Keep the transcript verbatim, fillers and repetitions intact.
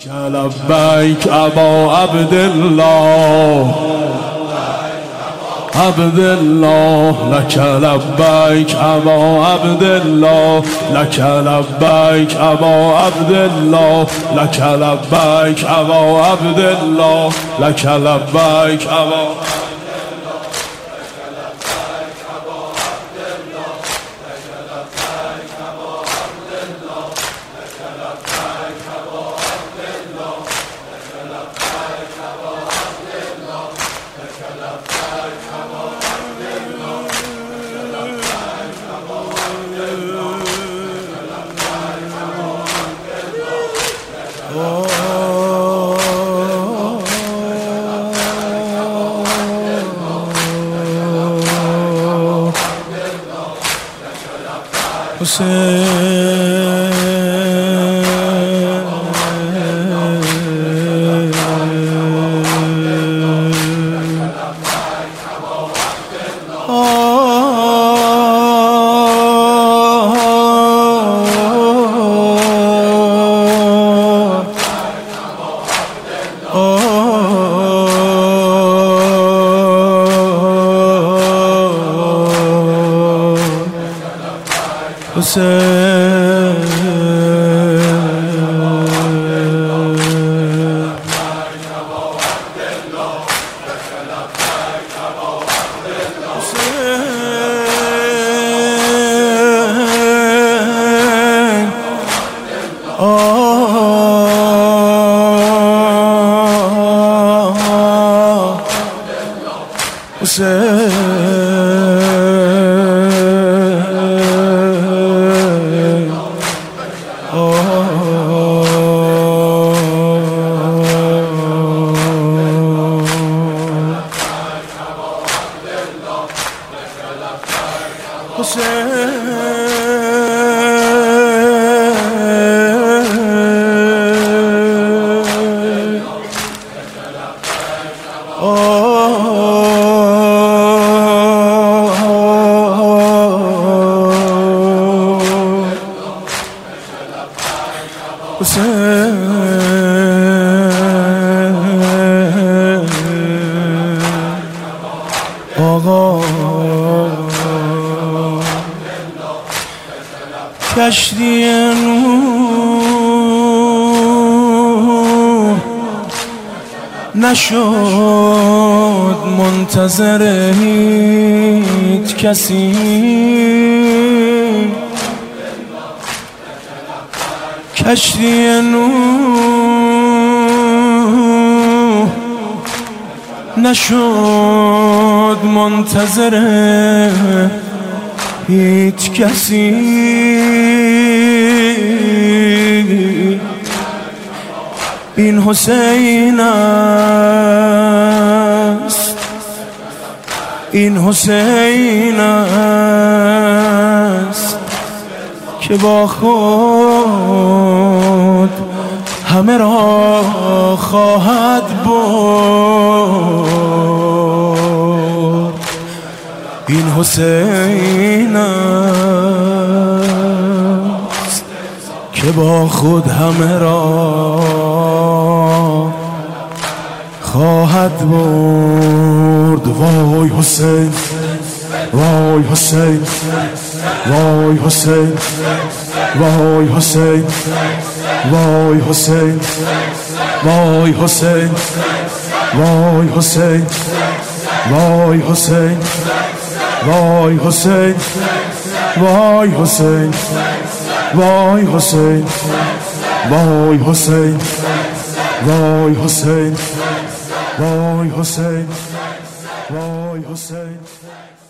لبیک ابا عبدالله عبدالله لک لبیک ابا عبدالله لک لبیک ابا عبدالله لک لبیک ابا عبدالله لک لبیک ابا آقا کشتی نوح نشد منتظر هیچ کسی، کشتی نوح نشد منتظر هیچ کسی. این حسین است، این حسین است که با خود همه را خواهد برد. این حسین است که با خود همه را خواهد برد. وای حسین، وای حسین، وای حسین، وای حسین، وای حسین، وای حسین، وای حسین، وای حسین، وای حسین، وای حسین، وای حسین، وای حسین، وای حسین، وای حسین، وای حسین.